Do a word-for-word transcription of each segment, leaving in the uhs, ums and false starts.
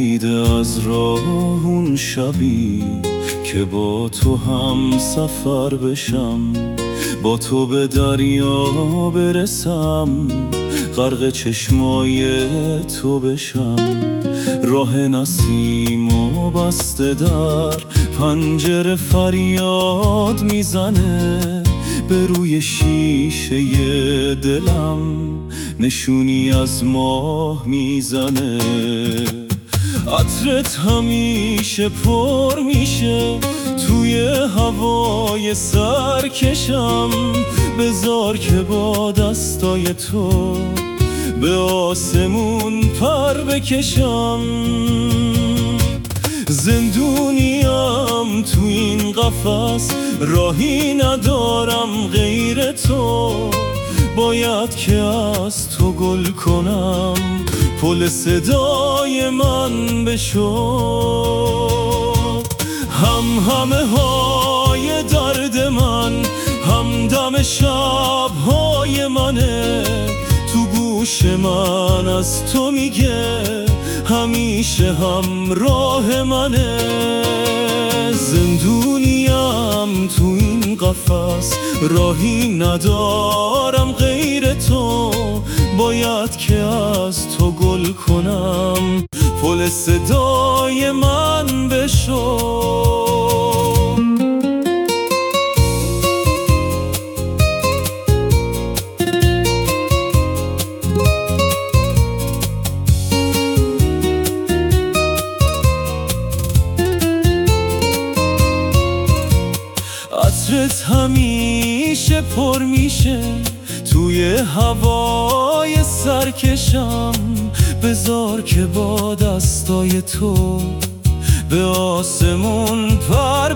پریده از راه اون شبی که با تو هم سفر بشم، با تو به دریا برسم، غرق چشمای تو بشم. راه نسیم و بسته در پنجره فریاد میزنه، به روی شیشه دلم نشونی از ماه میزنه. عطرت همیشه پر میشه توی هوای سرکشم، بذار که با دستای تو به آسمون پر بکشم. زندونیم تو این قفس، راهی ندارم غیر تو، باید که از تو گل کنم، پل صدای من بشو. هم همه های درد من، همدم شبهای منه، تو گوش من از تو میگه همیشه همراه منه. زندونیم تو این قفس، راهی ندارم غیر تو، باید که از تو گل کنم، پل صدای من بشو. عطرت همیشه پر میشه توی هوای سرکشم، بذار که با دستای تو به آسمون پر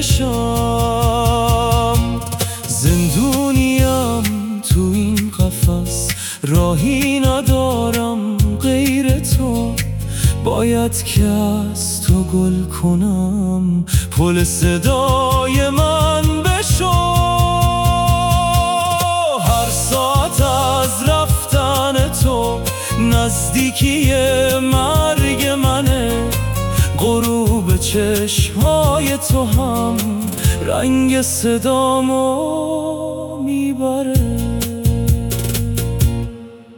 بکشم. زندونیم تو این قفس، راهی ندارم غیر تو، باید که از تو گل کنم، پل صدای من بشو. هر ساعت از رفتن تو نزدیکی مرگ منه، غروب چشمای تو هم رنگ صدامو میبره.